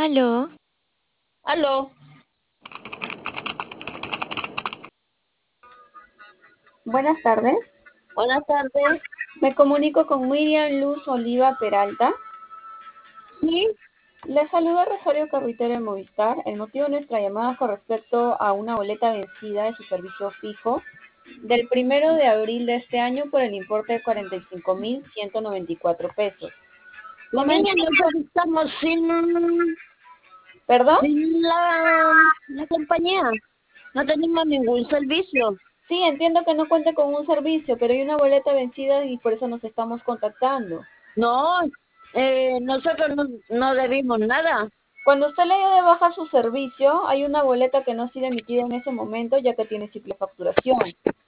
Aló, Aló, Buenas tardes. buenas tardes. Me comunico con Miriam Luz Oliva Peralta. Sí, Le saluda Rosario Carruitero de Movistar. El motivo de nuestra llamada es con respecto a una boleta vencida de su servicio fijo del 1 de abril de este año por el importe de 45.194 pesos. niña, Comenta, nosotros estamos ¿perdón? sin la compañía. No tenemos ningún servicio. Sí, entiendo que no cuenta con un servicio, pero hay una boleta vencida y por eso nos estamos contactando. No, nosotros no debimos nada. Cuando usted le dio de baja su servicio, hay una boleta que no ha sido emitida en ese momento ya que tiene ciclo de facturación.